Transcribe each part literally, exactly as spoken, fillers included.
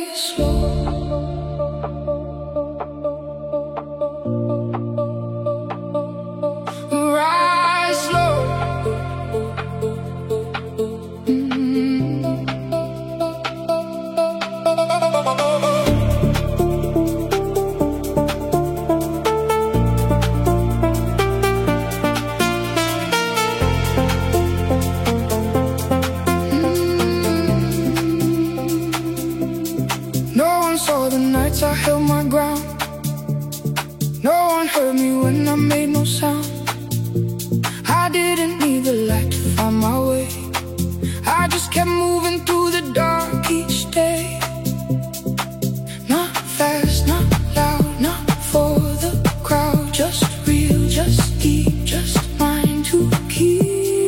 I held my ground. No one heard me when I made no sound. I didn't need the light to find my way. I just kept moving through the dark each day. Not fast, not loud, not for the crowd. Just real, just deep, just mine to keep.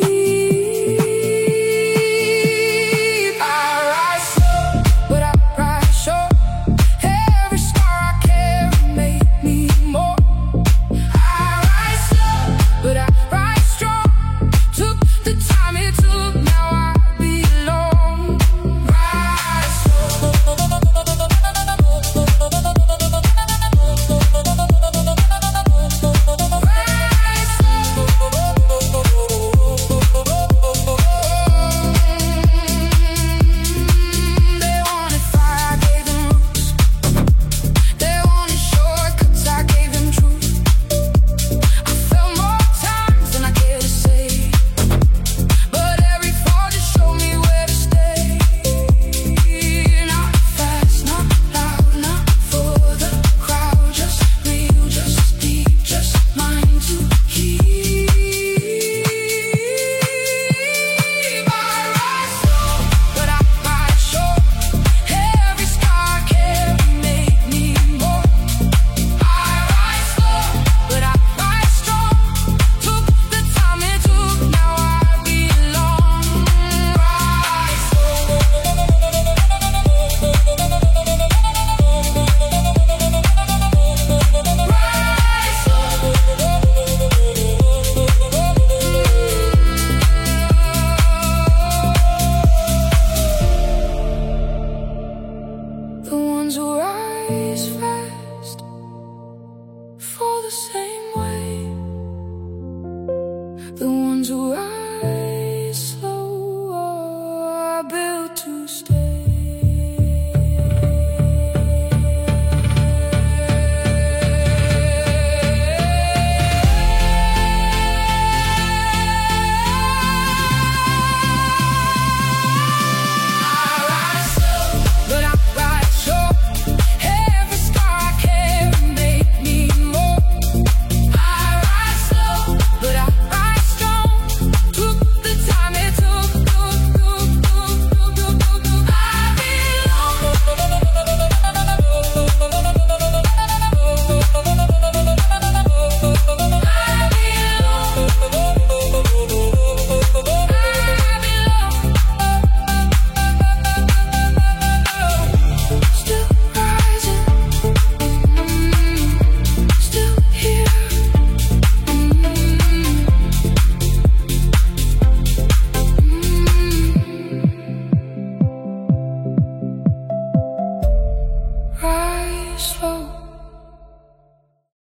Rise fast, fall the same way. The ones who rise slow are built to stay.